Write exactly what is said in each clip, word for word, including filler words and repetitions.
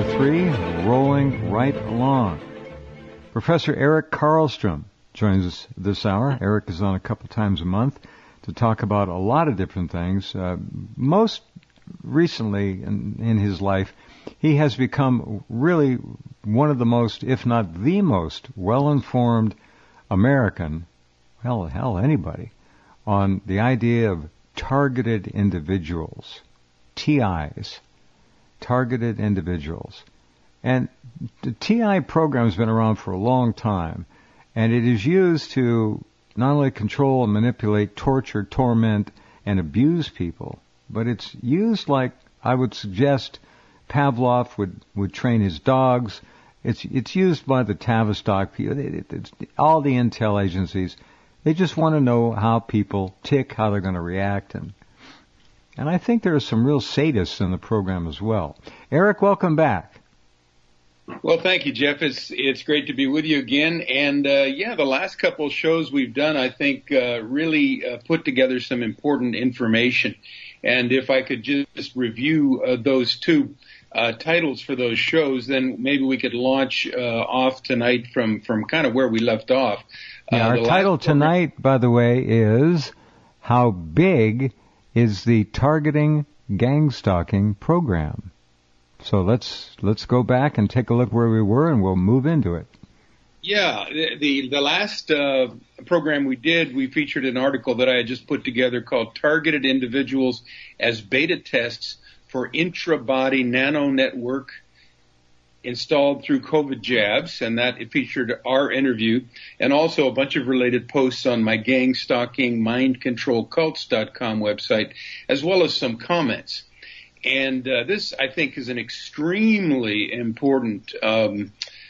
three, rolling right along. Professor Eric Karlstrom joins us this hour. Eric is on a couple times a month to talk about a lot of different things. Uh, most recently in, in his life, he has become really one of the most, if not the most, well-informed American, hell, hell, anybody, on the idea of targeted individuals, T Is, targeted individuals. And the T I program has been around for a long time, and it is used to not only control and manipulate, torture, torment, and abuse people, but it's used like I would suggest Pavlov would, would train his dogs. It's it's used by the Tavistock people, it, it, it's, all the intel agencies. They just want to know how people tick, how they're going to react, and and I think there are some real sadists in the program as well. Eric, welcome back. Well, thank you, Jeff. It's it's great to be with you again. And uh, yeah, the last couple of shows we've done, I think, uh, really uh, put together some important information. And if I could just review uh, those two uh, titles for those shows, then maybe we could launch uh, off tonight from, from kind of where we left off. Uh, yeah, our title tonight, program- by the way, is How Big is the Targeting Gang Stalking Program? So let's let's go back and take a look where we were, and we'll move into it. Yeah, the the, the last uh, program we did, we featured an article that I had just put together called Targeted Individuals as Beta Tests for Intra-Body Nano Network Installed Through COVID Jabs, and that it featured our interview and also a bunch of related posts on my gang stalking mind control cults dot com website, as well as some comments. And uh, this, I think, is an extremely important, um,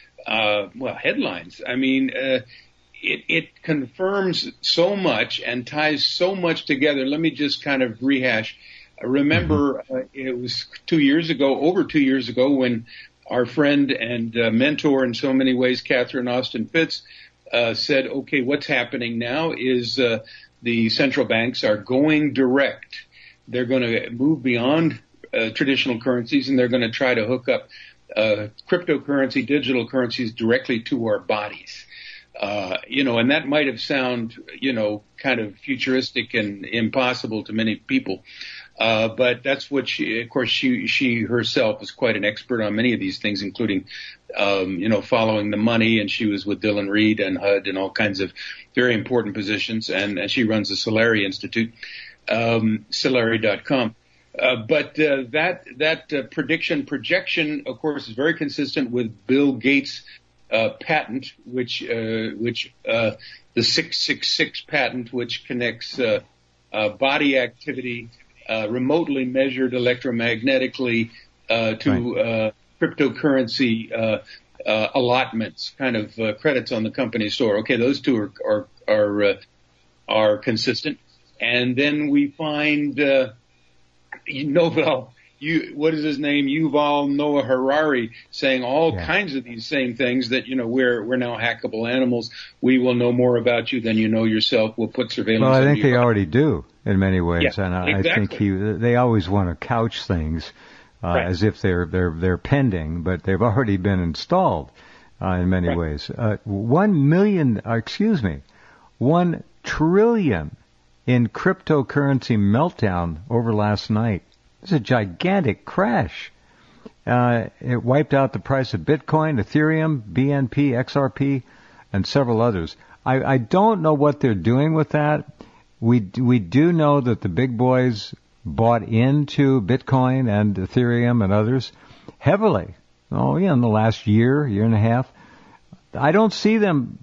uh, well, headlines. I mean, uh, it, it confirms so much and ties so much together. Let me just kind of rehash. Remember, uh, it was two years ago, over two years ago, when our friend and uh, mentor in so many ways, Catherine Austin Fitts, uh, said, okay, what's happening now is uh, the central banks are going direct. They're going to move beyond Uh, traditional currencies, and they're going to try to hook up uh, cryptocurrency, digital currencies directly to our bodies. Uh, you know, and that might have sound, you know, kind of futuristic and impossible to many people. Uh, but that's what she, of course, she, she herself is quite an expert on many of these things, including, um, you know, following the money. And she was with Dylan Reed and H U D and all kinds of very important positions. And, and she runs the Solari Institute, um, Solari dot com. Uh, but uh, that that uh, prediction projection, of course, is very consistent with Bill Gates' uh, patent, which uh, which uh, the six six six patent, which connects uh, uh, body activity uh, remotely measured electromagnetically uh, to right. uh, cryptocurrency uh, uh, allotments, kind of uh, credits on the company store. Okay, those two are are are, uh, are consistent, and then we find. Uh, Novel, you, what is his name? Yuval Noah Harari saying all yeah. kinds of these same things that, you know, we're, we're now hackable animals. We will know more about you than you know yourself. We'll put surveillance on you. Well, I think they already do in many ways. Yeah, and I, exactly. I think he, they always want to couch things, uh, right. as if they're, they're, they're pending, but they've already been installed, uh, in many right. ways. Uh, one million, uh, excuse me, one trillion in cryptocurrency meltdown over last night. It's a gigantic crash. Uh, it wiped out the price of Bitcoin, Ethereum, B N P, X R P, and several others. I, I don't know what they're doing with that. We we do know that the big boys bought into Bitcoin and Ethereum and others heavily. Oh, yeah, in the last year, year and a half. I don't see them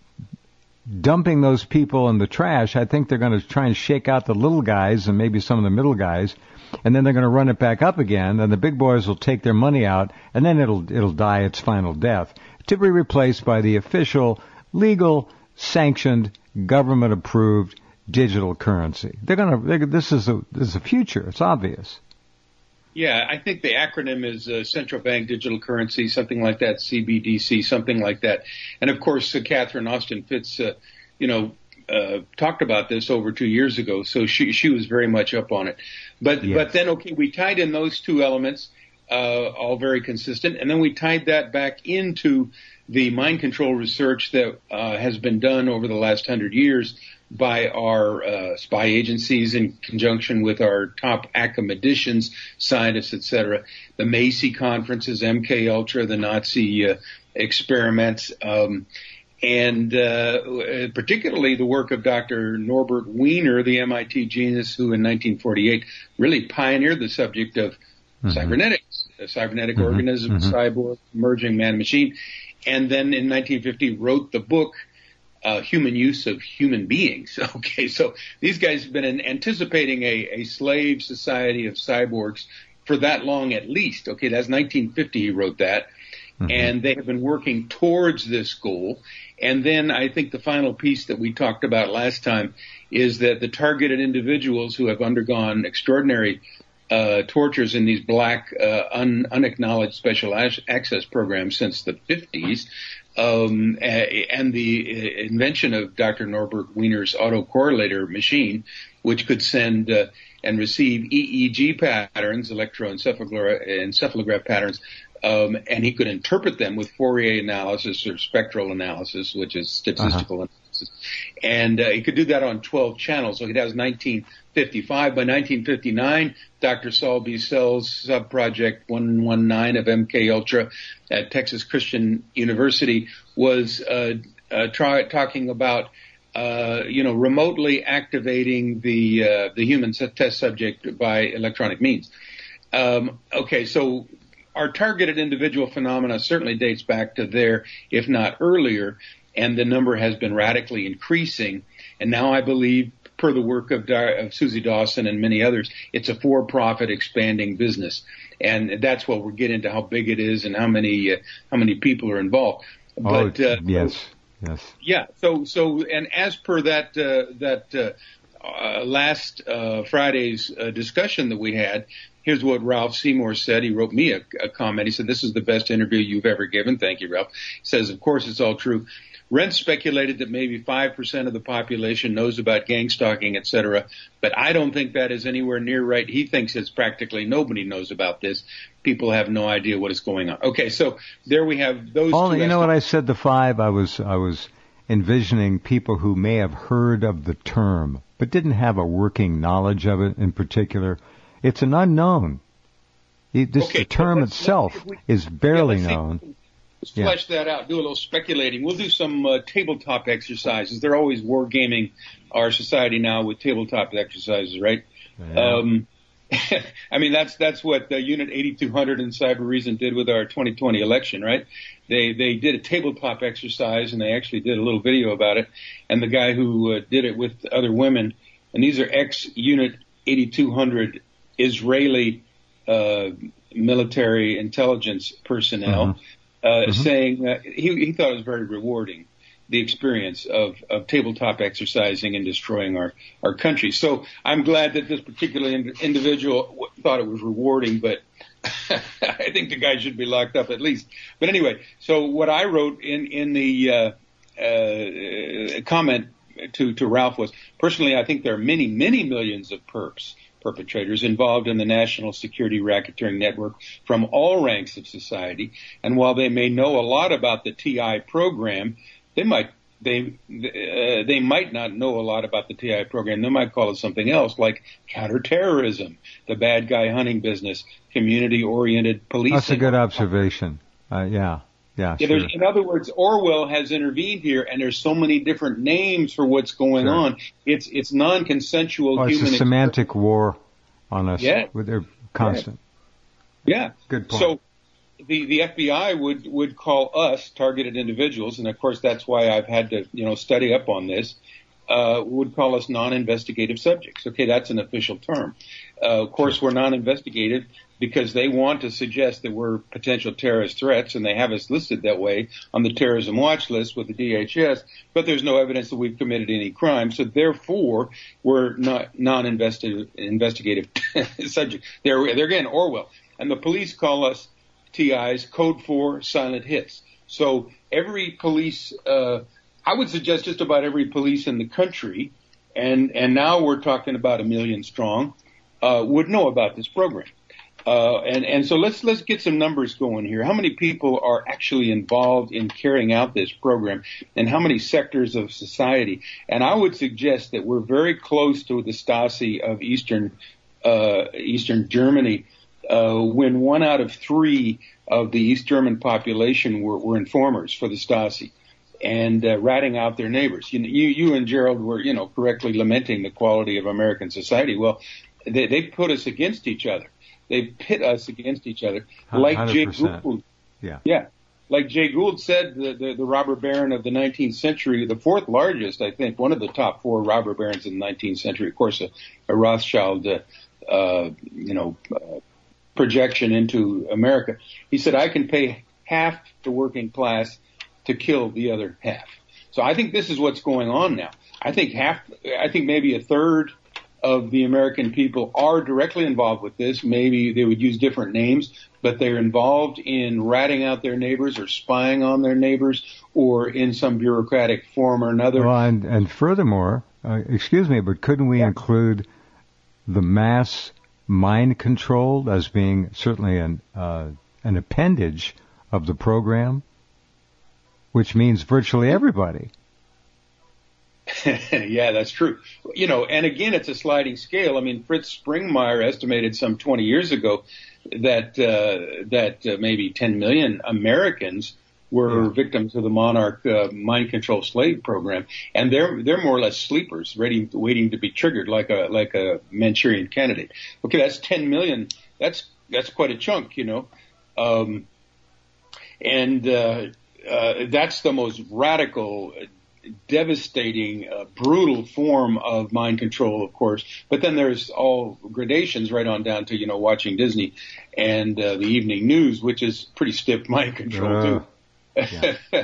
dumping those people in the trash. I think they're going to try and shake out the little guys and maybe some of the middle guys, and then they're going to run it back up again, and the big boys will take their money out, and then it'll it'll die its final death to be replaced by the official, legal, sanctioned, government-approved digital currency. They're going to. This is a this is a future. It's obvious. Yeah, I think the acronym is uh, Central Bank Digital Currency, something like that, C B D C, something like that. And of course, uh, Catherine Austin Fitts, uh, you know, uh, talked about this over two years ago, so she she was very much up on it. But yes. but then, okay, we tied in those two elements, uh, all very consistent. And then we tied that back into the mind control research that uh, has been done over the last hundred years by our uh, spy agencies in conjunction with our top academicians, scientists, et cetera. The Macy conferences, M K Ultra, the Nazi uh, experiments, um, and uh, particularly the work of Doctor Norbert Wiener, the M I T genius who in nineteen forty-eight really pioneered the subject of mm-hmm. cybernetics, a cybernetic mm-hmm. organism, mm-hmm. cyborg, emerging man-machine. And then in nineteen fifty wrote the book, Uh, human use of human beings. Okay, so these guys have been in, anticipating a, a slave society of cyborgs for that long at least. Okay, that's nineteen fifty he wrote that. Mm-hmm. And they have been working towards this goal. And then I think the final piece that we talked about last time is that the targeted individuals who have undergone extraordinary uh, tortures in these black, uh, un, unacknowledged special access programs since the fifties, Um, and the invention of Doctor Norbert Wiener's autocorrelator machine, which could send uh, and receive E E G patterns, electroencephalograph patterns, um, and he could interpret them with Fourier analysis or spectral analysis, which is statistical uh-huh. analysis. And uh, he could do that on twelve channels. So that was nineteen fifty-five. By nineteen fifty-nine, Doctor Saul B. Sell's sub-project one nineteen of M K Ultra at Texas Christian University was uh, uh, try, talking about, uh, you know, remotely activating the uh, the human test subject by electronic means. Um, okay, so our targeted individual phenomena certainly dates back to there, if not earlier, and the number has been radically increasing. And now I believe, per the work of, of Susie Dawson and many others, it's a for-profit expanding business. And that's what we'll get into how big it is and how many uh, how many people are involved. But, oh, uh, yes, yes. Yeah, so, so and as per that, uh, that uh, uh, last uh, Friday's uh, discussion that we had, here's what Ralph Seymour said. He wrote me a, a comment. He said, "This is the best interview you've ever given." Thank you, Ralph. He says, "Of course, it's all true. Rent speculated that maybe five percent of the population knows about gang stalking, et cetera, but I don't think that is anywhere near right. He thinks it's practically nobody knows about this. People have no idea what is going on." Okay, so there we have those Only, two. You know what I said, the five, I was, I was envisioning people who may have heard of the term, but didn't have a working knowledge of it in particular. It's an unknown. It, this, okay, the term let's, itself let's, we, is barely yeah, known. Let's flesh yeah. that out, do a little speculating. We'll do some uh, tabletop exercises. They're always wargaming our society now with tabletop exercises, right? Yeah. Um, I mean, that's that's what the Unit eighty-two hundred in Cyber Reason did with our twenty twenty election, right? They they did a tabletop exercise, and they actually did a little video about it. And the guy who uh, did it with other women, and these are ex-Unit eighty-two hundred Israeli uh, military intelligence personnel. Mm-hmm. Uh, mm-hmm. saying that he, he thought it was very rewarding, the experience of, of tabletop exercising and destroying our, our country. So I'm glad that this particular in, individual w- thought it was rewarding, but I think the guy should be locked up at least. But anyway, so what I wrote in, in the uh, uh, comment to, to Ralph was, personally, I think there are many, many millions of perps perpetrators involved in the national security racketeering network from all ranks of society. And while they may know a lot about the T I program, they might they uh, they might not know a lot about the T I program. They might call it something else, like counterterrorism, the bad guy hunting business, community-oriented policing. That's a good observation. Uh, yeah. Yeah, yeah sure. In other words, Orwell has intervened here, and there's so many different names for what's going sure. on. It's it's non-consensual well, human. It's a semantic war on us. Yeah. They're constant. Yeah. yeah. Good point. So the the F B I would would call us targeted individuals, and of course that's why I've had to you know study up on this. Uh, would call us non-investigative subjects. Okay, that's an official term. Uh, of course, sure. we're non-investigative because they want to suggest that we're potential terrorist threats, and they have us listed that way on the terrorism watch list with the D H S, but there's no evidence that we've committed any crime, so therefore we're not non-investigative investigative subjects. They're, they're again Orwell. And the police call us T Is, code for silent hits. So every police, uh, I would suggest just about every police in the country, and, and now we're talking about a million strong, uh, would know about this program. Uh, and, and so let's, let's get some numbers going here. How many people are actually involved in carrying out this program, and how many sectors of society? And I would suggest that we're very close to the Stasi of Eastern, uh, Eastern Germany, uh, when one out of three of the East German population were, were informers for the Stasi and uh, ratting out their neighbors. You, you, you and Gerald were, you know, correctly lamenting the quality of American society. Well, they, they put us against each other. They pit us against each other, like Jay Gould. Yeah, yeah, like Jay Gould said, the, the the robber baron of the nineteenth century, the fourth largest, I think, one of the top four robber barons in the nineteenth century. Of course, a, a Rothschild, uh, uh, you know, uh, projection into America. He said, "I can pay half the working class to kill the other half." So I think this is what's going on now. I think half, I think maybe a third of the American people are directly involved with this. Maybe they would use different names, but they're involved in ratting out their neighbors or spying on their neighbors or in some bureaucratic form or another. Well, and, and furthermore, uh, excuse me, but couldn't we yeah. include the mass mind control as being certainly an, uh, an appendage of the program, which means virtually everybody? Yeah, that's true. You know, and again, it's a sliding scale. I mean, Fritz Springmeier estimated some twenty years ago that uh, that uh, maybe ten million Americans were yeah. victims of the Monarch uh, mind control slave program, and they're they're more or less sleepers, ready, waiting to be triggered, like a like a Manchurian Candidate. Okay, that's ten million. That's that's quite a chunk, you know, um, and uh, uh, that's the most radical, devastating, uh, brutal form of mind control, of course. But then there's all gradations right on down to, you know, watching Disney and uh, the evening news, which is pretty stiff mind control uh, too. Yeah.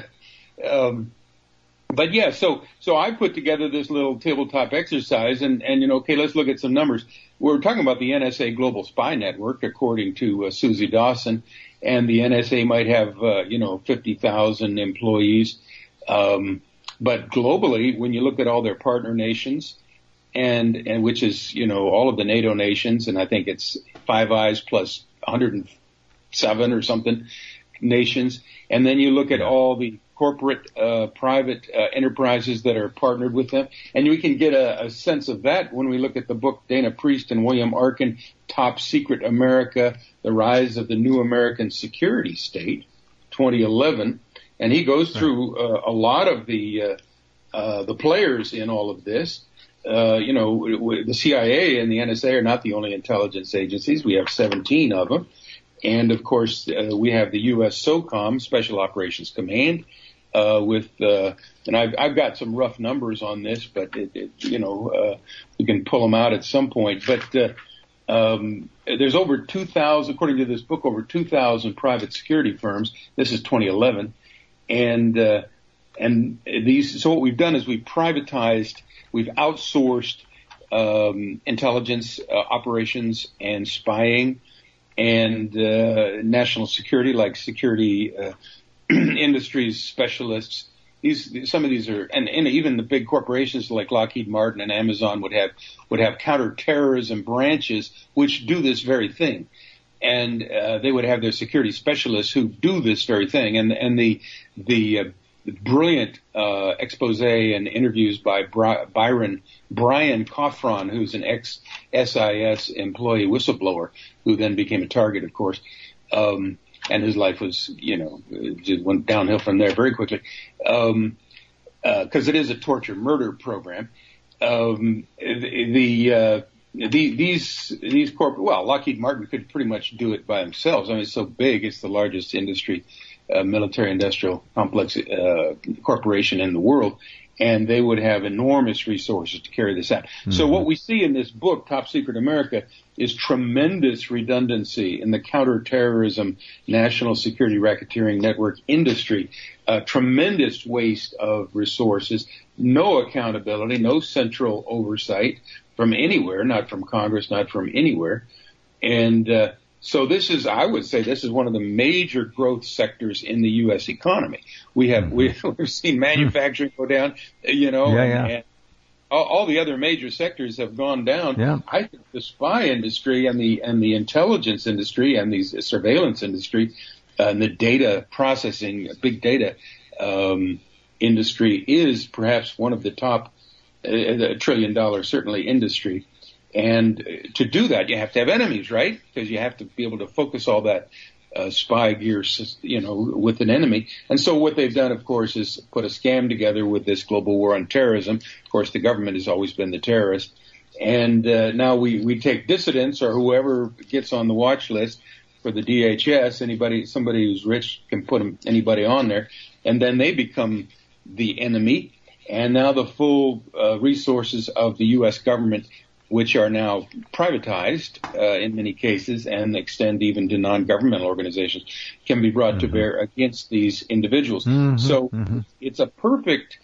um, but yeah, so so I put together this little tabletop exercise, and and you know, okay, let's look at some numbers. We're talking about the N S A Global Spy Network, according to uh, Susie Dawson, and the N S A might have uh, you know fifty thousand employees. Um, But globally, when you look at all their partner nations, and and which is, you know, all of the NATO nations, and I think it's Five Eyes plus one hundred seven or something nations, and then you look at all the corporate, uh, private uh, enterprises that are partnered with them, and we can get a, a sense of that when we look at the book Dana Priest and William Arkin, Top Secret America, The Rise of the New American Security State, twenty eleven. And he goes through uh, a lot of the uh, uh, the players in all of this. Uh, you know, w- w- the C I A and the N S A are not the only intelligence agencies. We have seventeen of them. And, of course, uh, we have the U S SOCOM, Special Operations Command, uh, with uh, – and I've, I've got some rough numbers on this, but, it, it, you know, uh, we can pull them out at some point. But uh, um, there's over two thousand – according to this book, over two thousand private security firms. This is twenty eleven. And, uh, and these, so what we've done is we've privatized, we've outsourced, um, intelligence, uh, operations and spying and, uh, national security, like security, uh, industries specialists. These, some of these are, and, and even the big corporations like Lockheed Martin and Amazon would have, would have counterterrorism branches which do this very thing. And uh, they would have their security specialists who do this very thing. And and the the, uh, the brilliant uh, expose and interviews by Bri- Byron Brian Coffron, who's an ex-S I S employee whistleblower, who then became a target, of course. Um, and his life was, you know, just went downhill from there very quickly. Um, uh, 'cause it is a torture murder program. Um, the, the uh, The, these, these corporate, well, Lockheed Martin could pretty much do it by themselves. I mean, it's so big. It's the largest industry, uh, military industrial complex, uh, corporation in the world. And they would have enormous resources to carry this out. Mm-hmm. So what we see in this book, Top Secret America, is tremendous redundancy in the counterterrorism, national security racketeering network industry, uh, tremendous waste of resources, no accountability, no central oversight from anywhere, not from Congress, not from anywhere. And uh, so this is, I would say, this is one of the major growth sectors in the U S economy. We have, mm-hmm. we, we've seen manufacturing go down, you know, yeah, yeah. and all, all the other major sectors have gone down. Yeah. I think the spy industry and the and the intelligence industry and the surveillance industry uh, and the data processing, big data um, industry is perhaps one of the top, uh, a trillion dollar certainly industry. And to do that, you have to have enemies, right? Because you have to be able to focus all that uh, spy gear, you know, with an enemy. And so what they've done, of course, is put a scam together with this global war on terrorism. Of course, the government has always been the terrorist. And uh, now we, we take dissidents or whoever gets on the watch list for the D H S, anybody, somebody who's rich can put them, anybody on there, and then they become the enemy. And now the full uh, resources of the U S government, which are now privatized uh, in many cases and extend even to non-governmental organizations, can be brought mm-hmm. to bear against these individuals. Mm-hmm. So mm-hmm. it's a perfect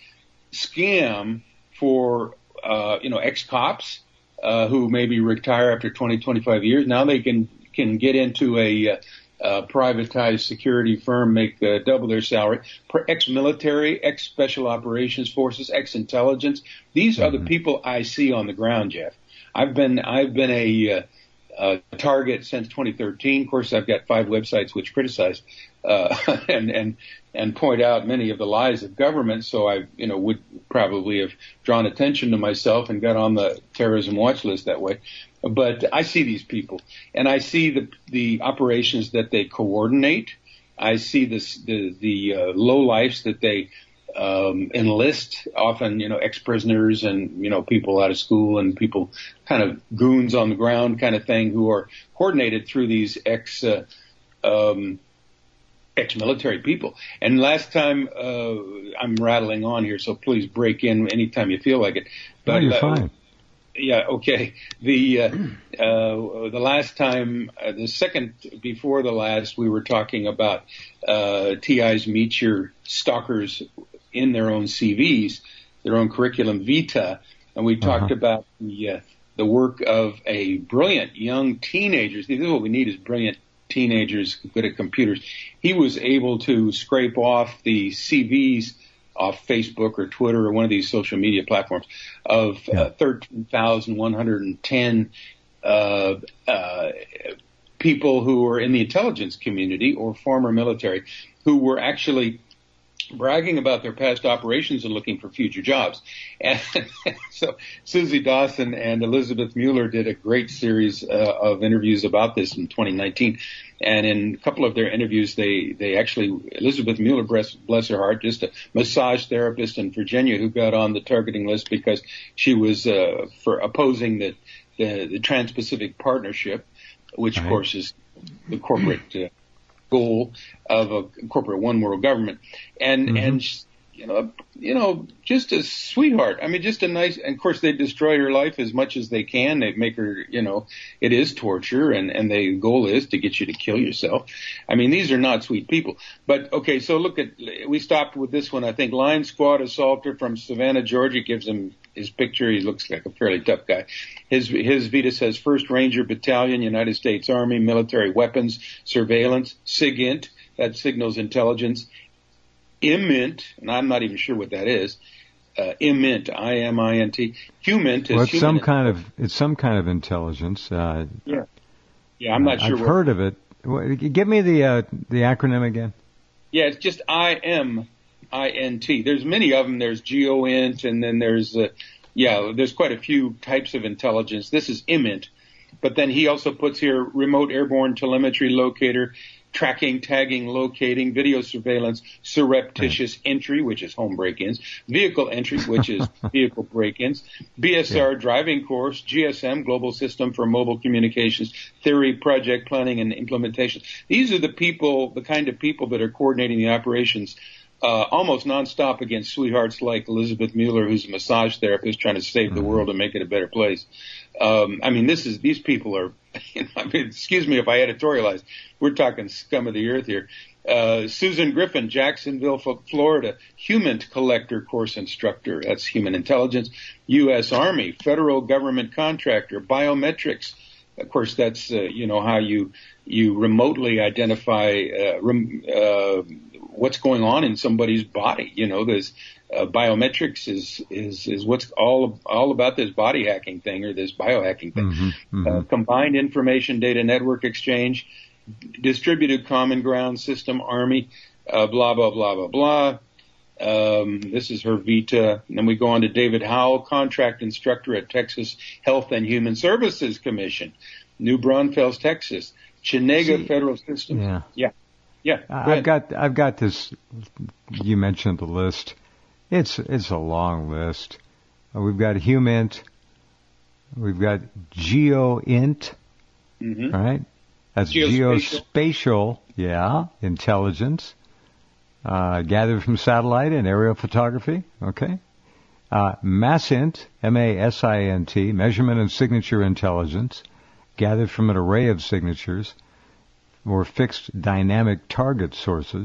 scam for, uh, you know, ex-cops uh, who maybe retire after twenty, twenty-five years. Now they can can get into a, uh, a privatized security firm, make uh, double their salary. Ex-military, ex-special operations forces, ex-intelligence. These mm-hmm. are the people I see on the ground, Jeff. I've been I've been a, uh, a target since twenty thirteen. Of course, I've got five websites which criticize uh, and and and point out many of the lies of government. So I you know would probably have drawn attention to myself and got on the terrorism watch list that way. But I see these people, and I see the the operations that they coordinate. I see this the the uh, lowlifes that they um, enlist, often, you know, ex-prisoners and, you know, people out of school and people kind of goons on the ground kind of thing who are coordinated through these ex, uh, um, ex-military people. And last time, uh, I'm rattling on here, so please break in anytime you feel like it. But, no, you're uh, fine. Yeah, okay. The, uh, uh, the last time, uh, the second before the last, we were talking about, uh, T I's Meet Your Stalkers in their own C Vs, their own curriculum vita. And we talked uh-huh. about the, uh, the work of a brilliant young teenager. This is what we need is brilliant teenagers good at computers. He was able to scrape off the C Vs off Facebook or Twitter or one of these social media platforms of yeah. uh, thirteen thousand one hundred ten uh, uh, people who were in the intelligence community or former military who were actually bragging about their past operations and looking for future jobs. And so Susie Dawson and Elizabeth Mueller did a great series uh, of interviews about this in twenty nineteen. And in a couple of their interviews, they, they actually, Elizabeth Mueller, bless, bless her heart, just a massage therapist in Virginia who got on the targeting list because she was uh, for opposing the, the, the Trans-Pacific Partnership, which of course is the corporate uh, goal of a corporate one world government. And, mm-hmm. and, you know, you know, just a sweetheart. I mean, just a nice, and of course they destroy her life as much as they can. They make her, you know, it is torture and, and the goal is to get you to kill yourself. I mean, these are not sweet people. But okay, so look at, we stopped with this one. I think Line Squad Assaulter from Savannah, Georgia gives him his picture. He looks like a fairly tough guy. His, his Vita says First Ranger Battalion, United States Army, military weapons, surveillance, SIGINT, that signals intelligence. IMINT, and I'm not even sure what that is. Uh, IMINT, I M I N T. HUMINT is well, it's human some kind of it's some kind of intelligence. Uh, yeah, yeah, I'm not I've sure. I've heard of it. Give me the uh, the acronym again. Yeah, it's just I M I N T. There's many of them. There's GEOINT, and then there's uh, yeah, there's quite a few types of intelligence. This is IMINT, but then he also puts here remote airborne telemetry locator, tracking, tagging, locating, video surveillance, surreptitious right. entry, which is home break-ins, vehicle entry, which is vehicle break-ins, B S R yeah. driving course, G S M, global system for mobile communications, theory, project planning, and implementation. These are the people, the kind of people that are coordinating the operations uh, almost nonstop against sweethearts like Elizabeth Mueller, who's a massage therapist trying to save mm-hmm. the world and make it a better place. Um, I mean, this is, these people are, you know, I mean, excuse me if I editorialize. We're talking scum of the earth here. Uh, Susan Griffin, Jacksonville, Florida, HUMINT collector course instructor. That's human intelligence. U S Army, federal government contractor, biometrics. Of course, that's, uh, you know, how you, you remotely identify, uh, rem, uh, what's going on in somebody's body. You know, there's, Uh, biometrics is, is, is what's all, all about this body hacking thing or this biohacking thing. Mm-hmm, mm-hmm. Uh, combined information data network exchange, distributed common ground system, Army, uh, blah, blah, blah, blah, blah. Um, this is her vita. And then we go on to David Howell, contract instructor at Texas Health and Human Services Commission, New Braunfels, Texas, Chenega See, Federal Systems. Yeah. Yeah. Yeah. Go I've ahead. got, I've got this, you mentioned the list. It's, it's a long list. Uh, we've got HumInt. We've got GeoInt. Mm-hmm. Right? That's Geospatial. geospatial, yeah, intelligence, uh, gathered from satellite and aerial photography, okay? Uh, MASINT, M A S I N T, measurement and signature intelligence, gathered from an array of signatures or fixed dynamic target sources.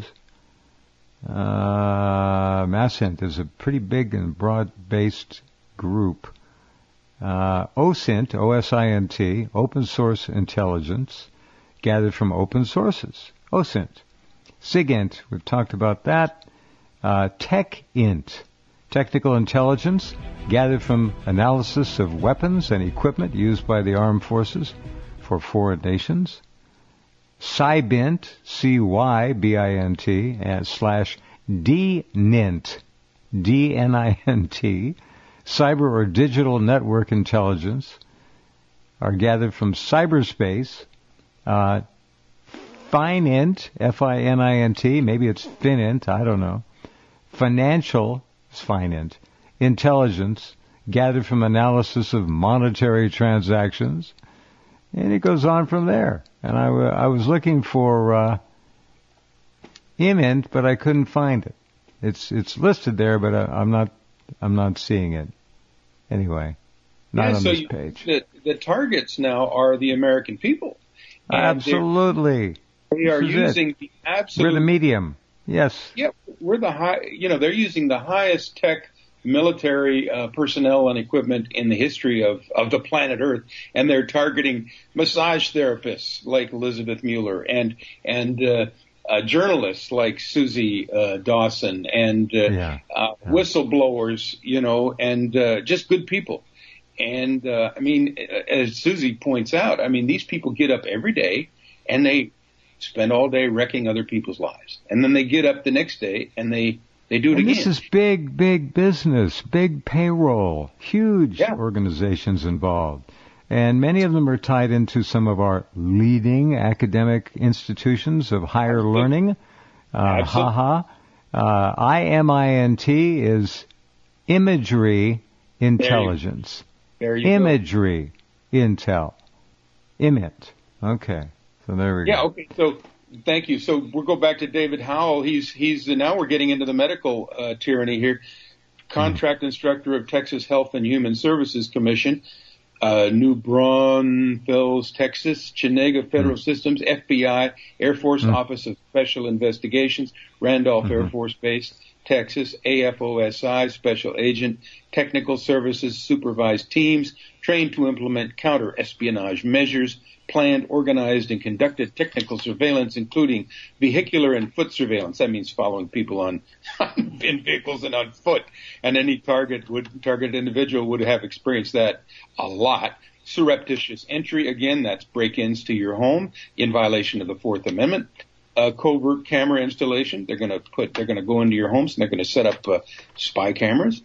Uh, MASINT is a pretty big and broad-based group. Uh, OSINT, O S I N T, open source intelligence, gathered from open sources. OSINT. SIGINT, we've talked about that. Uh, TechInt, technical intelligence, gathered from analysis of weapons and equipment used by the armed forces for foreign nations. CYBINT, C Y B I N T, and slash DNINT, D N I N T, cyber or digital network intelligence, are gathered from cyberspace. Uh, FININT, F I N I N T, maybe it's FININT, I don't know. Financial, is FININT, intelligence, gathered from analysis of monetary transactions. And it goes on from there. And I, w- I was looking for uh, IMINT, but I couldn't find it. It's it's listed there, but I, I'm not I'm not seeing it. Anyway, not yeah, on so this you, page. The, the targets now are the American people. And Absolutely. They are This is using it. the absolute. We're the medium. Yes. Yeah, we're the high. You know, they're using the highest tech military uh, personnel and equipment in the history of, of the planet Earth, and they're targeting massage therapists like Elizabeth Mueller and and uh, uh, journalists like Susie uh, Dawson and uh, Yeah. uh, Yeah. whistleblowers, you know, and uh, just good people. And uh, I mean, as Susie points out, I mean, these people get up every day and they spend all day wrecking other people's lives, and then they get up the next day and they they do it And again. this is big, big business, big payroll, huge Yeah. organizations involved. And many of them are tied into some of our leading academic institutions of higher Absolutely. learning. Uh, Absolutely. haha. Uh, I M I N T is imagery intelligence. There you Imagery intel. IMINT. Okay. So there we go. Yeah. go. Okay. So thank you. So we'll go back to David Howell. He's he's now we're getting into the medical uh, tyranny here. Contract mm. instructor of Texas Health and Human Services Commission. Uh, New Braunfels, Texas, Chenega Federal mm. Systems, F B I, Air Force mm. Office of Special Investigations, Randolph mm-hmm. Air Force Base, Texas, A F O S I, Special Agent, Technical Services, supervised teams, trained to implement counter-espionage measures, planned, organized, and conducted technical surveillance, including vehicular and foot surveillance. That means following people on, in vehicles and on foot. And any target would, target individual would have experienced that a lot. Surreptitious entry, again, that's break-ins to your home in violation of the Fourth Amendment. Uh, covert camera installation. They're going to put, they're going to go into your homes and they're going to set up uh, spy cameras.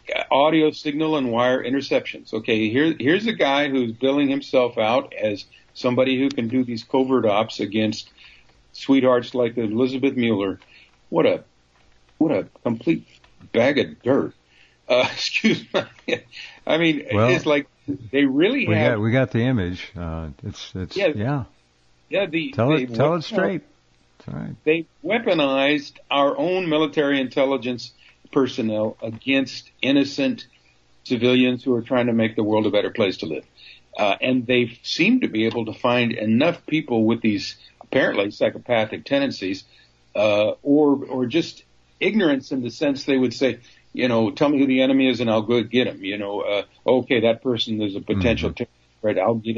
Audio signal and wire interceptions. Okay, here, here's a guy who's billing himself out as somebody who can do these covert ops against sweethearts like Elizabeth Mueller. What a, what a complete bag of dirt. Uh, excuse me. I mean, well, it's like they really we have. Got, we got the image. Uh, it's, it's, yeah. yeah. Yeah, the, tell they, it, tell it straight. It's all right. They weaponized our own military intelligence personnel against innocent civilians who are trying to make the world a better place to live. Uh, and they seem to be able to find enough people with these apparently psychopathic tendencies, uh, or, or just ignorance in the sense they would say, you know, tell me who the enemy is and I'll go get him. You know, uh, okay, that person is a potential mm-hmm. terrorist, right? I'll get him.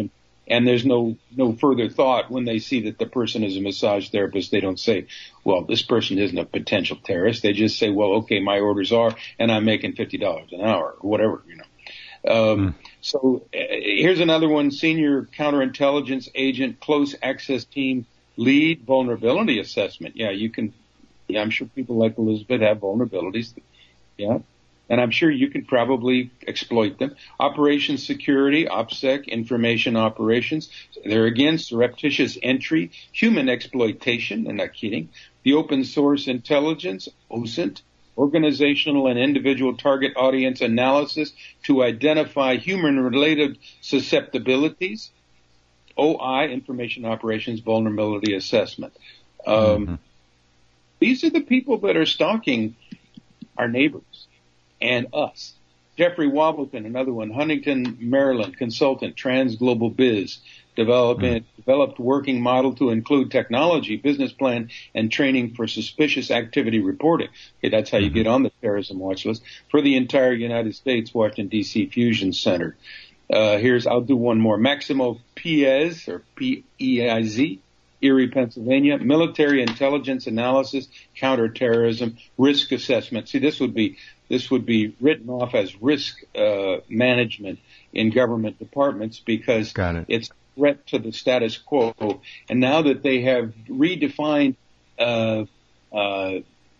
and there's no no further thought when they see that the person is a massage therapist. They don't say, well, this person isn't a potential terrorist. They just say, well, okay, my orders are, and I'm making fifty dollars an hour or whatever, you know. Um, mm. So uh, here's another one: senior counterintelligence agent, close access team lead vulnerability assessment. Yeah, you can. Yeah, I'm sure people like Elizabeth have vulnerabilities. Yeah. And I'm sure you could probably exploit them. Operations security, OPSEC, information operations. There again, surreptitious entry, human exploitation, I'm not kidding. The open source intelligence, O S I N T, organizational and individual target audience analysis to identify human-related susceptibilities. O I, information operations, vulnerability assessment. Um, mm-hmm. These are the people that are stalking our neighbors and us. Jeffrey Wobbleton, another one, Huntington, Maryland, consultant, Trans Global Biz, developing, mm. developed working model to include technology, business plan, and training for suspicious activity reporting. Okay, that's how you get on the terrorism watch list for the entire United States, Washington, D C Fusion Center. Uh, here's, I'll do one more. Maximo Piez, or P E I Z, Erie, Pennsylvania, military intelligence analysis, counterterrorism, risk assessment. See, this would be this would be written off as risk uh, management in government departments because it. it's a threat to the status quo. And now that they have redefined uh, uh,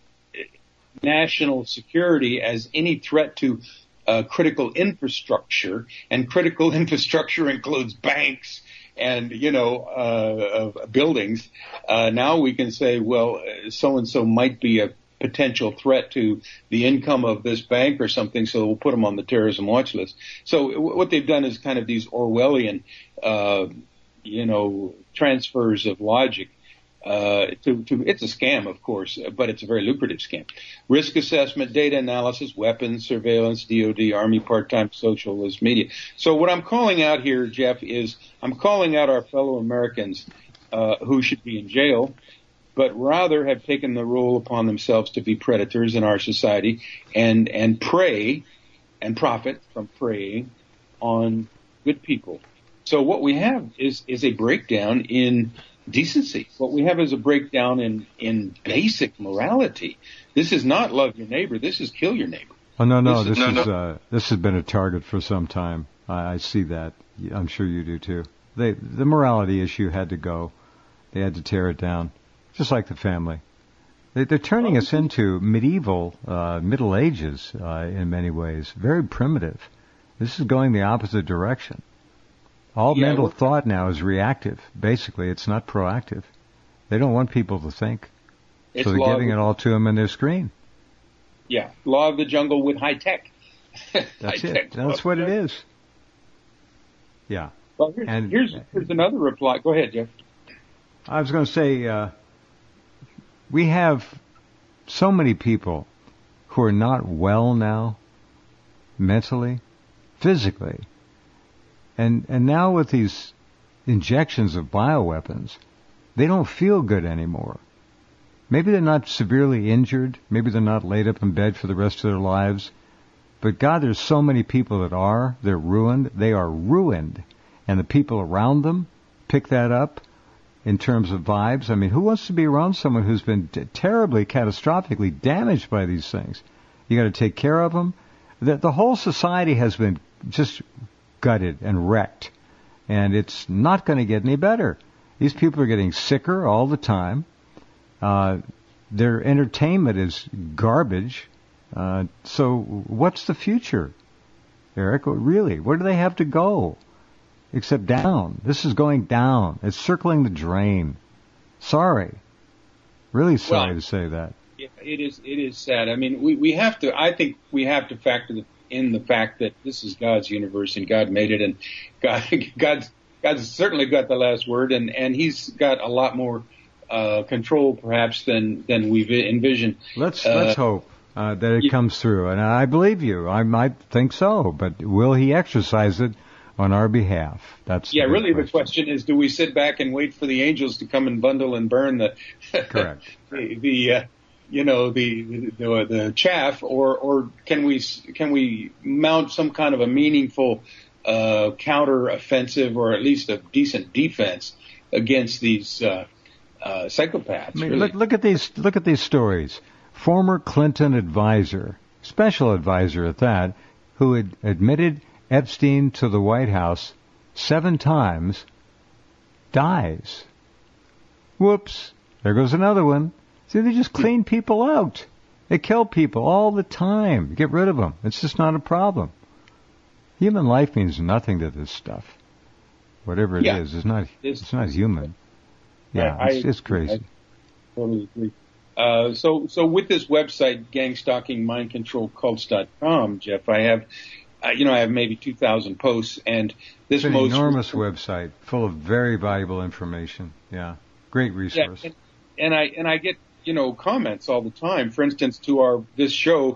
national security as any threat to uh, critical infrastructure, and critical infrastructure includes banks and, you know, uh, uh, buildings, uh, now we can say, well, so-and-so might be a potential threat to the income of this bank or something, so we'll put them on the terrorism watch list. So w- what they've done is kind of these Orwellian, uh, you know, transfers of logic. Uh, to, to, it's a scam, of course, but it's a very lucrative scam. Risk assessment, data analysis, weapons, surveillance, D O D, Army, part-time, socialist media. So what I'm calling out here, Jeff, is I'm calling out our fellow Americans, uh, who should be in jail, but rather have taken the role upon themselves to be predators in our society and, and prey and profit from preying on good people. So what we have is, is a breakdown in decency. What we have is a breakdown in, in basic morality. This is not love your neighbor. This is kill your neighbor. Oh, no, no. This, this is, no, no. Uh, this has been a target for some time. I, I see that. I'm sure you do too. They, the morality issue had to go. They had to tear it down. Just like the family. They, they're turning us into medieval, uh, Middle Ages, uh, in many ways. Very primitive. This is going the opposite direction. All yeah, mental thought now is reactive. Basically, it's not proactive. They don't want people to think. So they're giving it all to them in their screen. Yeah, law of the jungle with high tech. That's it. That's what it is. Yeah. Well, here's, and, here's, here's another reply. Go ahead, Jeff. I was going to say, uh, we have so many people who are not well now, mentally, physically. And and now with these injections of bioweapons, they don't feel good anymore. Maybe they're not severely injured. Maybe they're not laid up in bed for the rest of their lives. But God, there's so many people that are. They're ruined. They are ruined. And the people around them pick that up in terms of vibes. I mean, who wants to be around someone who's been t- terribly, catastrophically damaged by these things? You got to take care of them. The, the whole society has been just gutted and wrecked, and it's not going to get any better. These people are getting sicker all the time. Uh, their entertainment is garbage. Uh, so what's the future, Eric? Really, where do they have to go? Except down. This is going down. It's circling the drain. Sorry. Really sorry well, to say that. Yeah, it is, it is sad. I mean, we, we have to, I think we have to factor the in the fact that this is God's universe and God made it, and God, God's, God's certainly got the last word, and, and He's got a lot more uh, control perhaps than than we've envisioned. Let's uh, let's hope uh, that it yeah. comes through, and I believe you. I might think so, but will He exercise it on our behalf? That's yeah. The really, question. The question is: do we sit back and wait for the angels to come and bundle and burn the correct the, the uh, you know, the, the, the chaff, or, or can we, can we mount some kind of a meaningful, uh, counter-offensive or at least a decent defense against these uh, uh, psychopaths. I mean, really. look, look at these. Look at these stories. Former Clinton advisor, special advisor at that, who had admitted Epstein to the White House seven times, dies. Whoops! There goes another one. See, they just clean people out. They kill people all the time. Get rid of them. It's just not a problem. Human life means nothing to this stuff. Whatever it yeah. is, it's not. It's, it's not human. Yeah, I, it's, it's crazy. I totally agree. Uh, so, so with this website, gang stalking mind control cults dot com, Jeff, I have, uh, you know, I have maybe two thousand posts, and this it's an most enormous website full of very valuable information. Yeah, great resource. Yeah, and, and I and I get you know comments all the time. For instance, to our this show,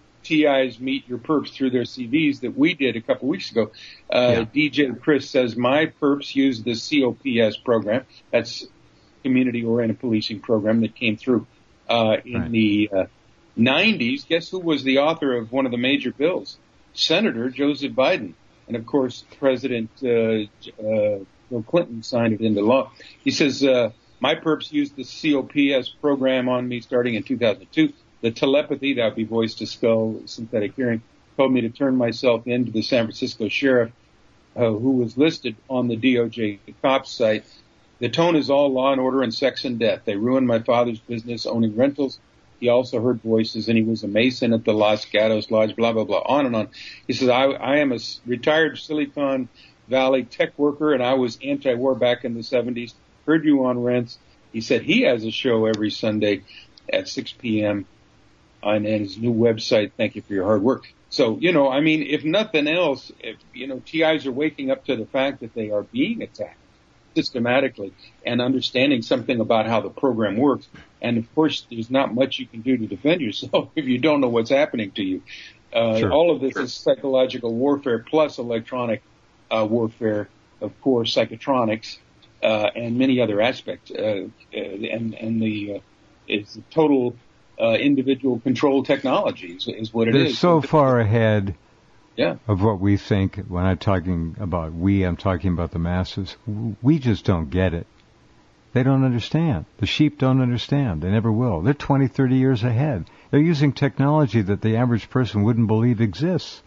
T I's Meet Your Perps through their C Vs that we did a couple weeks ago. Uh, yeah. D J Chris says my perps use the C O P S program. That's Community Oriented Policing program that came through. Uh, in right. the uh, nineties, guess who was the author of one of the major bills? Senator Joseph Biden. And, of course, President uh, uh, Bill Clinton signed it into law. He says, uh, my perps used the C O P S program on me starting in two thousand two. The telepathy, that would be voice-to-skull synthetic hearing, told me to turn myself in to the San Francisco sheriff, uh, who was listed on the D O J cops site. The tone is all law and order and sex and death. They ruined my father's business owning rentals. He also heard voices, and he was a Mason at the Los Gatos Lodge, blah, blah, blah, on and on. He says, I, I am a retired Silicon Valley tech worker, and I was anti-war back in the seventies. Heard you on Rents. He said he has a show every Sunday at six p.m. on his new website. Thank you for your hard work. So, you know, I mean, if nothing else, if, you know, T Is are waking up to the fact that they are being attacked systematically and understanding something about how the program works. And, of course, there's not much you can do to defend yourself if you don't know what's happening to you. Uh, sure. All of this sure. is psychological warfare plus electronic uh, warfare, of course, psychotronics, uh, and many other aspects. Uh, and, and the, uh, it's the total uh, individual control technologies is what it They're is. so far ahead yeah. of what we think. When I'm talking about we, I'm talking about the masses. We just don't get it. They don't understand. The sheep don't understand. They never will. They're twenty, thirty years ahead. They're using technology that the average person wouldn't believe exists.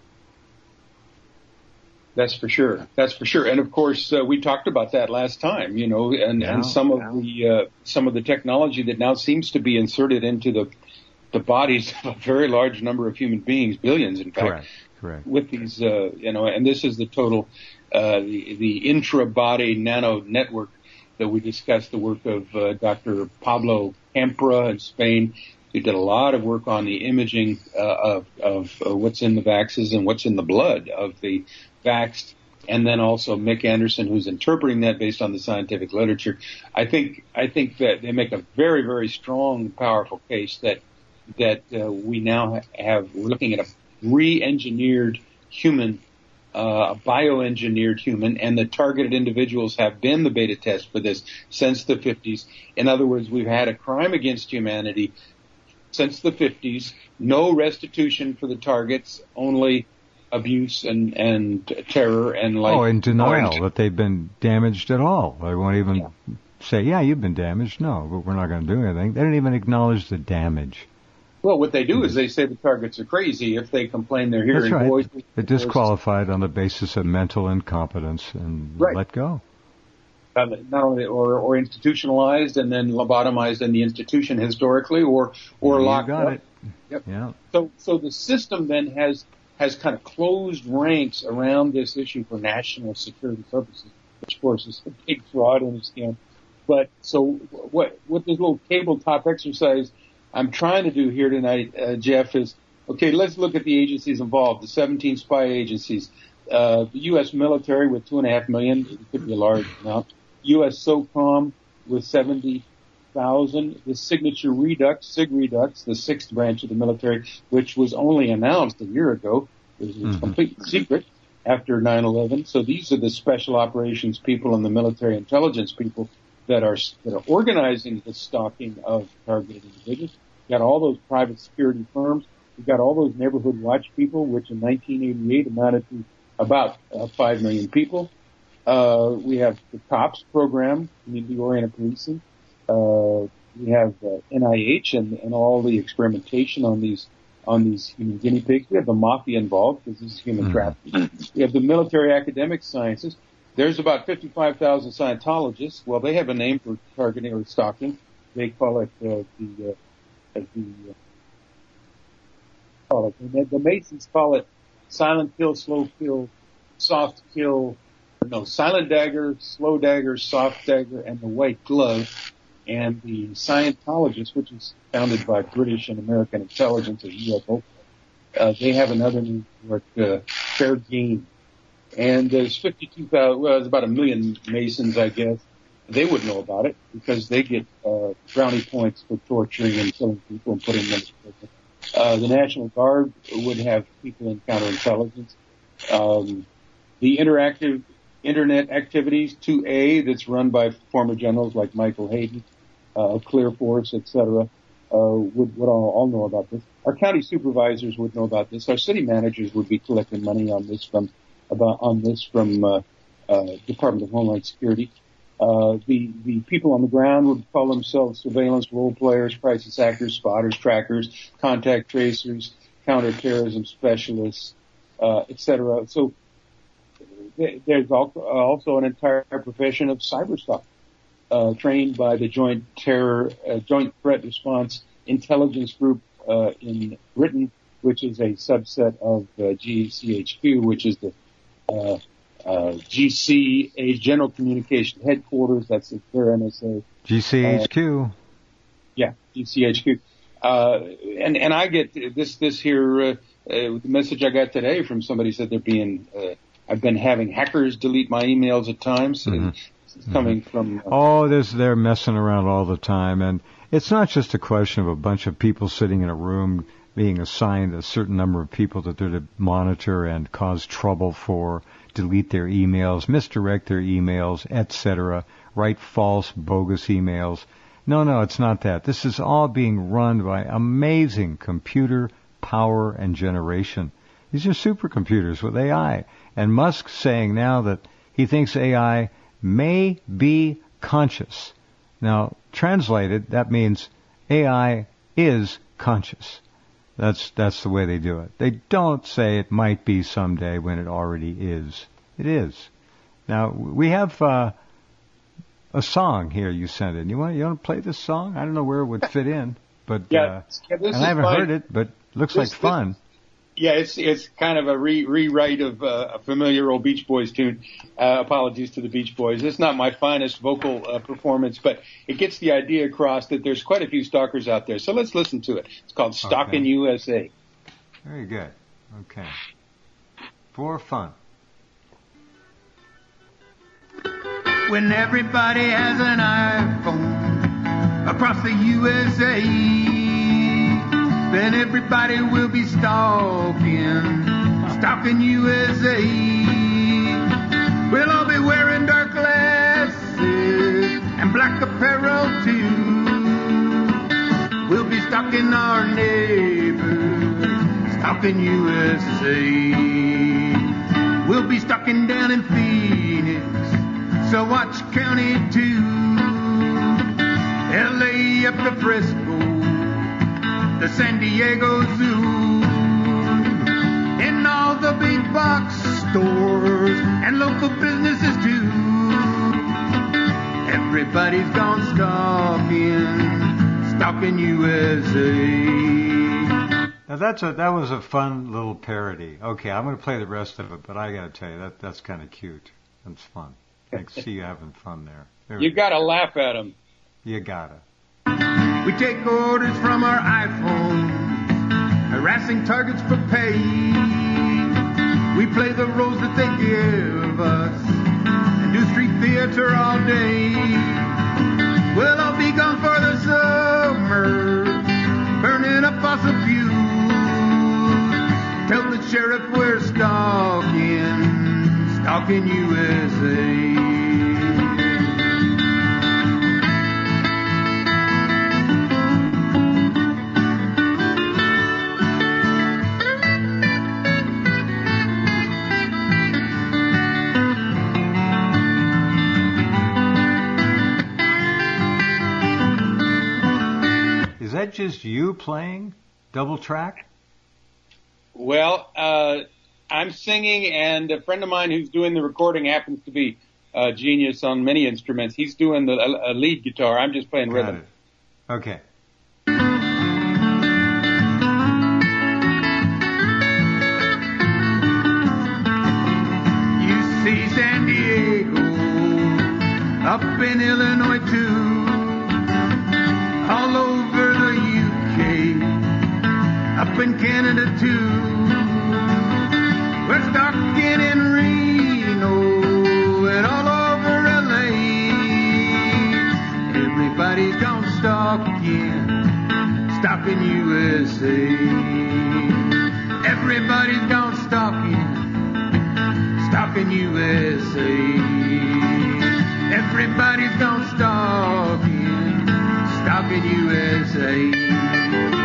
That's for sure. That's for sure. And of course, uh, we talked about that last time, you know, and, yeah, and some yeah. of the, uh, some of the technology that now seems to be inserted into the, the bodies of a very large number of human beings, billions, in fact. Correct. Correct. With these, uh, you know, and this is the total, uh, the, the intra-body nano network that we discussed, the work of uh, Doctor Pablo Campra in Spain. He did a lot of work on the imaging uh, of, of uh, what's in the vaxes and what's in the blood of the vaxxed, and then also Mick Anderson, who's interpreting that based on the scientific literature. I think I think that they make a very, very strong, powerful case that that uh, we now have. We're looking at a re-engineered human, uh, a bioengineered human, and the targeted individuals have been the beta test for this since the fifties. In other words, we've had a crime against humanity since the fifties. No restitution for the targets, only abuse and, and terror and like. Oh, and denial orange. That they've been damaged at all. They won't even yeah. say, yeah, you've been damaged. No, but we're not going to do anything. They don't even acknowledge the damage. Well, what they do is they say the targets are crazy if they complain they're hearing That's right. voices. They're disqualified on the basis of mental incompetence and right. let go. Um, not only or, or institutionalized and then lobotomized in the institution historically, or or you locked got up. It. Yep. Yeah. So so the system then has has kind of closed ranks around this issue for national security purposes, which of course is a big fraud and a scam. But so what what this little tabletop exercise I'm trying to do here tonight, uh, Jeff, is okay. Let's look at the agencies involved. The seventeen spy agencies, uh, the U S military with two and a half million, it could be a large amount. U S SOCOM with seventy thousand. The Signature Redux, Sig Redux, the sixth branch of the military, which was only announced a year ago. It was mm-hmm. completely secret after nine eleven. So these are the special operations people and the military intelligence people that are that are organizing the stalking of targeted individuals. You've got all those private security firms. You've got all those neighborhood watch people, which in nineteen eighty-eight amounted to about uh, five million people. Uh, we have the COPS program, community-oriented policing. Uh, we have uh, N I H and, and all the experimentation on these on these human guinea pigs. We have the mafia involved because this is human mm-hmm. trafficking. We have the military academic sciences. There's about fifty-five thousand Scientologists. Well, they have a name for targeting or stalking. They call it uh, the uh, the uh, call it the Masons call it silent kill, slow kill, soft kill. No, silent dagger, slow dagger, soft dagger, and the white glove. And the Scientologists, which is founded by British and American intelligence and U F O, uh, they have another name for it, uh, fair game. And there's fifty-two thousand, well, there's about a million Masons, I guess. They would know about it because they get uh, brownie points for torturing and killing people and putting them in prison. Uh, the National Guard would have people in counterintelligence. Um, the interactive Internet activities, two A, that's run by former generals like Michael Hayden, uh, Clear Force, et cetera, uh, would, would all, all know about this. Our county supervisors would know about this. Our city managers would be collecting money on this from, about, on this from, uh, uh, Department of Homeland Security. Uh, the, the people on the ground would call themselves surveillance role players, crisis actors, spotters, trackers, contact tracers, counterterrorism specialists, uh, et cetera. So, there's also an entire profession of cyberstalking, uh, trained by the Joint Terror, uh, Joint Threat Response Intelligence Group, uh, in Britain, which is a subset of uh, G C H Q, which is the, uh, uh, G C A General Communication Headquarters. That's their N S A. G C H Q. Uh, yeah, G C H Q. Uh, and, and I get this, this here, uh, uh, the message I got today from somebody said they're being, uh, I've been having hackers delete my emails at times. Mm-hmm. It's coming mm-hmm. from... Uh, oh, there's, they're messing around all the time. And it's not just a question of a bunch of people sitting in a room being assigned a certain number of people that they're to monitor and cause trouble for, delete their emails, misdirect their emails, et cetera, write false, bogus emails. No, no, it's not that. This is all being run by amazing computer power and generation. These are supercomputers with A I. And Musk's saying now that he thinks A I may be conscious. Now, translated, that means A I is conscious. That's that's the way they do it. They don't say it might be someday when it already is. It is. Now, we have uh, a song here you sent in. You want you want to play this song? I don't know where it would fit in, but yeah, uh, yeah, this and I haven't fine. heard it, but looks this, like fun. This, Yeah, it's it's kind of a re- rewrite of uh, a familiar old Beach Boys tune. Uh, apologies to the Beach Boys. It's not my finest vocal uh, performance, but it gets the idea across that there's quite a few stalkers out there. So let's listen to it. It's called Stalkin' okay. U S A. Very good. Okay. For fun. When everybody has an iPhone across the U S A, then everybody will be stalking, stalking U S A. We'll all be wearing dark glasses and black apparel too. We'll be stalking our neighbors, stalking U S A. We'll be stalking down in Phoenix, Saguache County too. L A up to Frisco, the San Diego Zoo, in all the big box stores and local businesses too. Everybody's gone stalking, stalking U S A. Now that's a that was a fun little parody. Okay, I'm going to play the rest of it, but I got to tell you that that's kind of cute. That's fun. I can see you having fun there. there you got to laugh at them. You gotta. We take orders from our iPhones, harassing targets for pay. We play the roles that they give us and do street theater all day. We'll all be gone for the summer, burning up fossil fuels. Tell the sheriff we're stalking, stalking U S A. that just you playing double track? Well, uh, I'm singing, and a friend of mine who's doing the recording happens to be a genius on many instruments. He's doing the uh, lead guitar. I'm just playing Got rhythm. it. Okay. You see San Diego, up in Illinois too, all over the U K, up in Canada too. We're stalking in Reno and all over L A. Everybody's gone stalking, stalking U S A. Everybody's gone stalking, stalking U S A. Everybody's gone stalking, stalking U S A.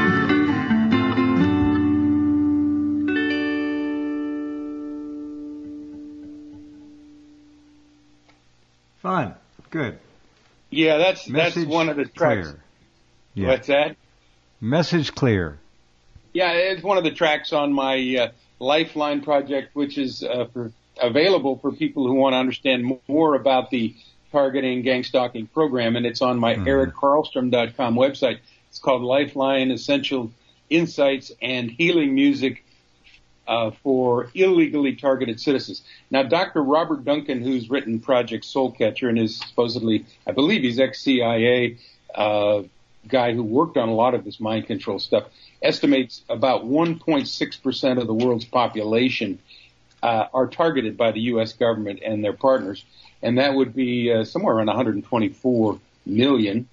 Fun. Good. Yeah, that's Message that's one of the tracks. clear. Yeah. What's that? Message clear. Yeah, it's one of the tracks on my uh, Lifeline project, which is uh, for, available for people who want to understand more about the targeting gang stalking program, and it's on my Mm-hmm. eric carlstrom dot com website. It's called Lifeline Essential Insights and Healing Music uh, for Illegally Targeted Citizens. Now, Doctor Robert Duncan, who's written Project Soulcatcher and is supposedly, I believe he's ex-C I A uh, guy who worked on a lot of this mind control stuff, estimates about one point six percent of the world's population uh, are targeted by the U S government and their partners, and that would be uh, somewhere around one hundred twenty-four million.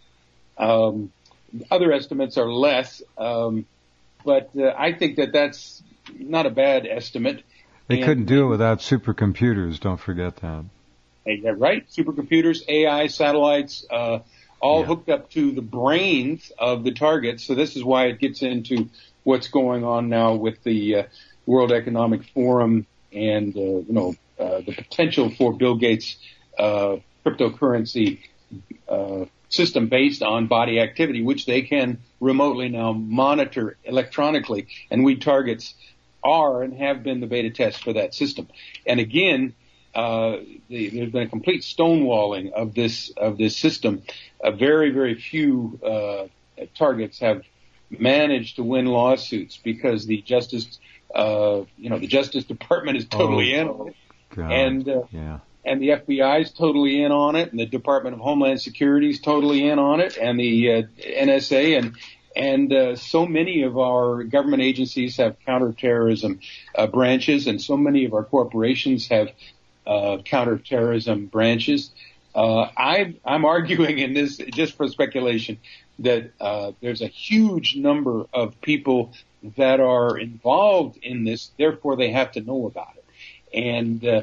Um, other estimates are less, um, but uh, I think that that's not a bad estimate. They And- couldn't do it without supercomputers. Don't forget that. Yeah, right. Supercomputers, A I, satellites, uh, all Yeah. hooked up to the brains of the targets. So this is why it gets into what's going on now with the uh, World Economic Forum and, uh, you know, uh, the potential for Bill Gates' uh, cryptocurrency uh, system based on body activity, which they can remotely now monitor electronically. And we targets are and have been the beta test for that system. And again, uh, the, there's been a complete stonewalling of this of this system. Uh, very, very few uh, targets have managed to win lawsuits because the Justice, uh, you know, the Justice Department is totally Oh, in on it, God. and uh, Yeah. and the F B I is totally in on it, and the Department of Homeland Security is totally in on it, and the uh, N S A, and and uh, so many of our government agencies have counterterrorism uh, branches, and so many of our corporations have uh, counterterrorism branches. Uh, I, I'm arguing in this, just for speculation, that uh, there's a huge number of people that are involved in this, therefore they have to know about it. And uh,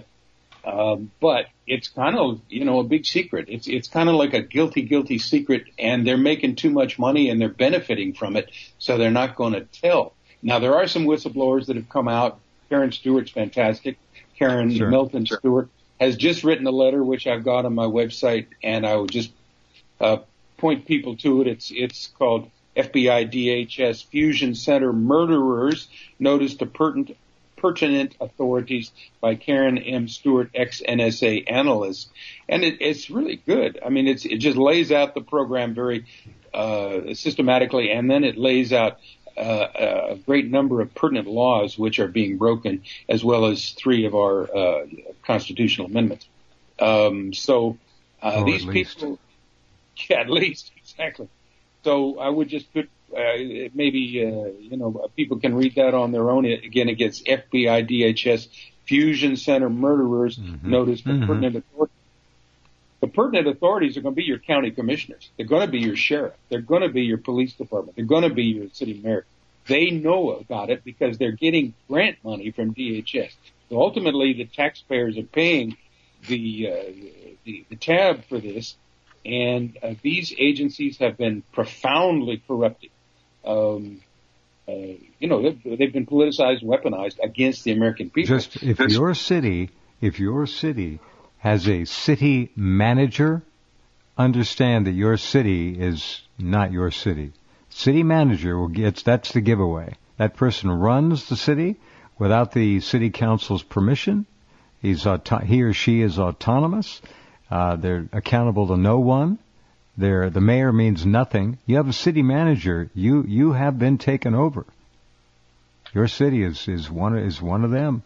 Um, but it's kind of, you know, a big secret. It's, it's kind of like a guilty, guilty secret, and they're making too much money and they're benefiting from it, so they're not going to tell. Now, there are some whistleblowers that have come out. Karen Stewart's fantastic. Karen Sure. Milton Sure. Stewart has just written a letter, which I've got on my website, and I will just uh, point people to it. It's, it's called F B I D H S Fusion Center Murderers, Notice to Pertinent Pertinent Authorities by Karen M. Stewart, ex-N S A analyst. And it, it's really good. I mean, it's, it just lays out the program very uh, systematically, and then it lays out uh, a great number of pertinent laws which are being broken, as well as three of our uh, constitutional amendments. Um, so uh, Oh, these at least. people, yeah, at least, exactly. So I would just put Uh, maybe, uh, you know, people can read that on their own. It, again, it gets F B I D H S Fusion Center Murderers, Mm-hmm. Notice to Mm-hmm. Pertinent Authorities. The pertinent authorities are going to be your county commissioners. They're going to be your sheriff. They're going to be your police department. They're going to be your city mayor. They know about it because they're getting grant money from D H S. So ultimately, the taxpayers are paying the, uh, the, the tab for this, and uh, these agencies have been profoundly corrupted. Um, uh, you know, they've, they've been politicized, weaponized against the American people. Just if your city, if your city has a city manager, understand that your city is not your city. city manager will get, that's the giveaway. That person runs the city without the city council's permission. He's auto- he or she is autonomous. Uh, they're accountable to no one. They're, the mayor means nothing. You have a city manager. You you have been taken over. Your city is is one is one of them.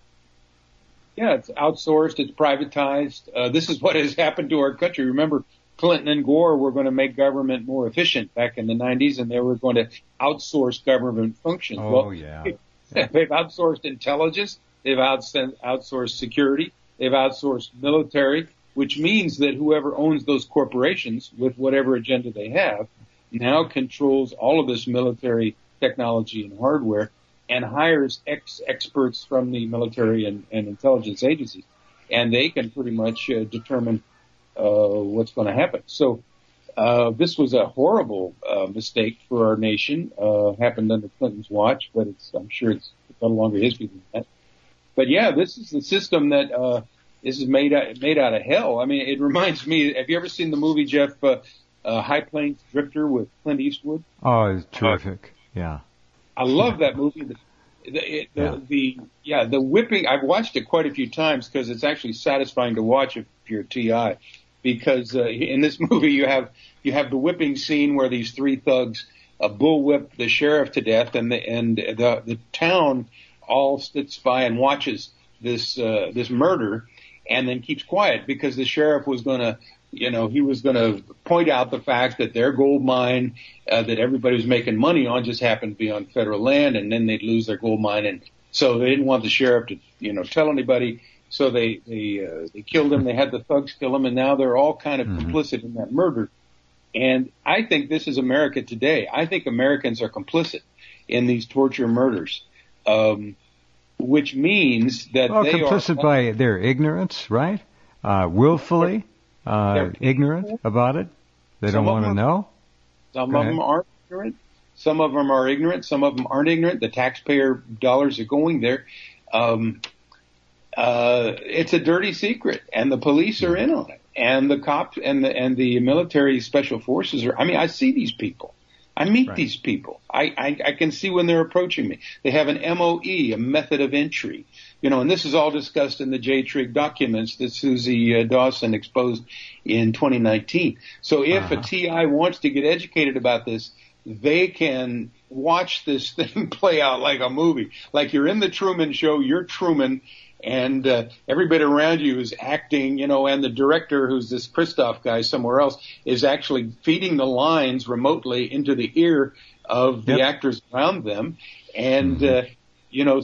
Yeah, it's outsourced. It's privatized. Uh, this is what has happened to our country. Remember, Clinton and Gore were going to make government more efficient back in the nineties, and they were going to outsource government functions. Oh, well, yeah. They've outsourced intelligence. They've outsourced security. They've outsourced military, which means that whoever owns those corporations with whatever agenda they have now controls all of this military technology and hardware and hires ex-experts from the military and, and intelligence agencies. And they can pretty much uh, determine uh, what's going to happen. So uh, this was a horrible uh, mistake for our nation. Uh, happened under Clinton's watch, but it's, I'm sure it's got a longer history than that. But yeah, this is the system that uh, this is made out, made out of hell. I mean, it reminds me. Have you ever seen the movie, Jeff, uh, uh, High Plains Drifter with Clint Eastwood? Oh, it's terrific. Uh, yeah. I love that movie. The, the, it, the, yeah. the, yeah, the whipping, I've watched it quite a few times because it's actually satisfying to watch if you're a T I. Because, uh, in this movie you have, you have the whipping scene where these three thugs, uh, bullwhip the sheriff to death and the, and the, the town all sits by and watches this, uh, this murder and then keeps quiet because the sheriff was gonna, you know, he was going to point out the fact that their gold mine uh, that everybody was making money on just happened to be on federal land, and then they'd lose their gold mine. And so they didn't want the sheriff to, you know, tell anybody. So they they uh, they killed him. They had the thugs kill him, and now they're all kind of mm-hmm. complicit in that murder. And I think this is America today. I think Americans are complicit in these torture murders, um, which means that well, they complicit are by their ignorance, right? Uh, willfully. Uh, ignorant about it. They don't want to know. Some of them aren't ignorant. Some of them are ignorant. Some of them aren't ignorant. The taxpayer dollars are going there. Um, uh, it's a dirty secret, and the police are in on it, and the cops and the and the military special forces are. I mean, I see these people. I meet right. these people. I, I I can see when they're approaching me. They have an M O E, a method of entry. You know, and this is all discussed in the J-Trig documents that Susie uh, Dawson exposed in twenty nineteen. So if uh-huh. a T I wants to get educated about this, they can watch this thing play out like a movie. Like you're in the Truman Show, you're Truman, and uh, everybody around you is acting, you know, and the director, who's this Christoph guy somewhere else, is actually feeding the lines remotely into the ear of the yep. actors around them. And, mm-hmm. uh, you know,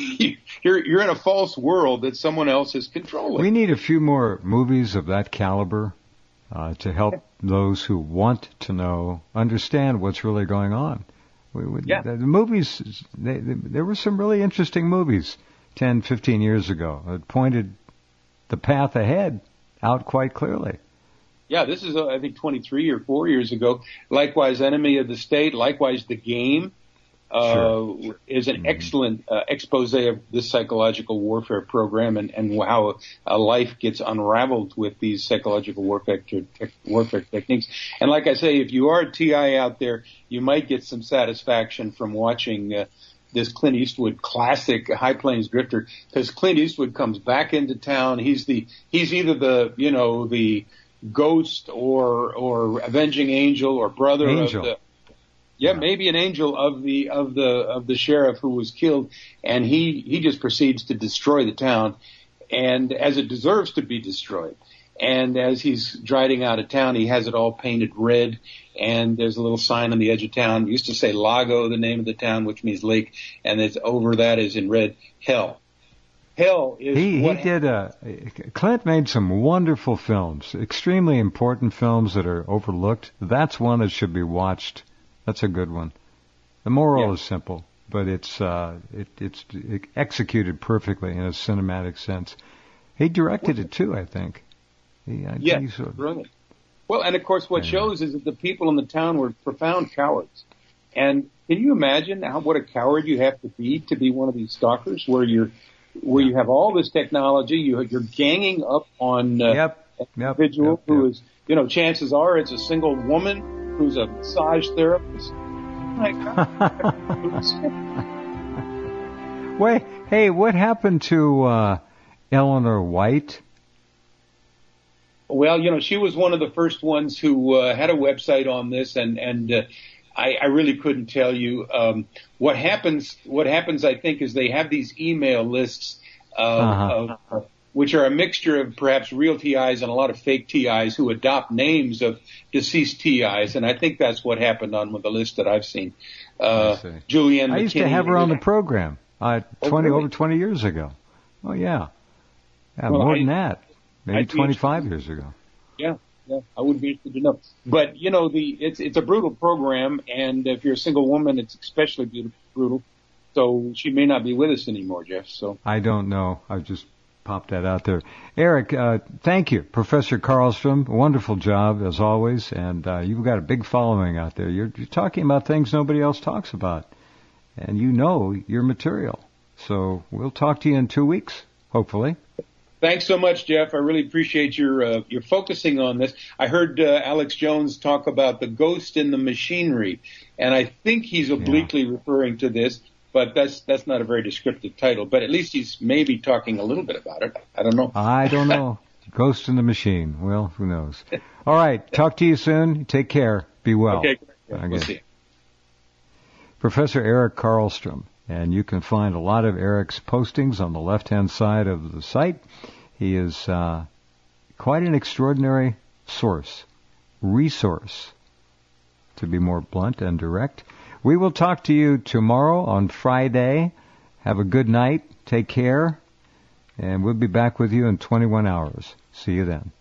you're you're in a false world that someone else is controlling. We need a few more movies of that caliber uh, to help those who want to know understand what's really going on. We, we, yeah. the, the movies, they, they, there were some really interesting movies ten, fifteen years ago that pointed the path ahead out quite clearly. Yeah, this is, uh, I think, twenty-three or four years ago. Likewise, Enemy of the State. Likewise, The Game. Uh, sure. is an mm-hmm. excellent uh, expose of this psychological warfare program and, and how a life gets unraveled with these psychological warfare, te- warfare techniques. And like I say, if you are a T I out there, you might get some satisfaction from watching uh, this Clint Eastwood classic High Plains Drifter, because Clint Eastwood comes back into town. He's the he's either the you know the ghost or or avenging angel or brother angel. of the Yeah, maybe an angel of the of the of the sheriff who was killed, and he he just proceeds to destroy the town, and as it deserves to be destroyed. And as he's driving out of town, he has it all painted red, and there's a little sign on the edge of town. It used to say Lago, the name of the town, which means lake, and it's over that is in red, hell. Hell is he what he did a Clint made some wonderful films, extremely important films that are overlooked. That's one that should be watched. That's a good one. The moral yeah. is simple, but it's uh, it, it's it executed perfectly in a cinematic sense. He directed it too, I think. He, I yeah, think so. Brilliant. Well, and of course, what yeah. shows is that the people in the town were profound cowards. And can you imagine how what a coward you have to be to be one of these stalkers, where you're where yeah. you have all this technology, you you're ganging up on uh, yep. an yep. individual yep. who yep. is, you know, chances are it's a single woman who's a massage therapist, my God. Wait, hey, what happened to uh, Eleanor White? Well, you know, she was one of the first ones who uh, had a website on this, and and uh, I, I really couldn't tell you um, what happens. What happens, I think, is they have these email lists, uh, uh-huh. of, which are a mixture of perhaps real T Is and a lot of fake T Is who adopt names of deceased T Is, and I think that's what happened on the list that I've seen. Uh, Julianne I used McKinney, to have her on the program uh, twenty oh, really? over twenty years ago. Oh yeah, yeah, well, more I, than that. Maybe twenty-five years ago. Yeah, yeah, I would be interested to know. But you know, the it's it's a brutal program, and if you're a single woman, it's especially beautiful, brutal. So she may not be with us anymore, Jeff. So I don't know. I just popped that out there. Eric, uh, thank you, Professor Karlstrom. Wonderful job as always, and uh, you've got a big following out there. You're, you're talking about things nobody else talks about, and you know your material. So we'll talk to you in two weeks, hopefully. Thanks so much, Jeff. I really appreciate your uh, your focusing on this. I heard uh, Alex Jones talk about the ghost in the machinery, and I think he's obliquely yeah. referring to this, but that's that's not a very descriptive title. But at least he's maybe talking a little bit about it. I don't know. I don't know. Ghost in the machine. Well, who knows? All right. Talk to you soon. Take care. Be well. Okay. Yeah, we'll see you. Professor Eric Karlstrom. And you can find a lot of Eric's postings on the left-hand side of the site. He is uh, quite an extraordinary source, resource, to be more blunt and direct. We will talk to you tomorrow on Friday. Have a good night. Take care. And we'll be back with you in twenty-one hours. See you then.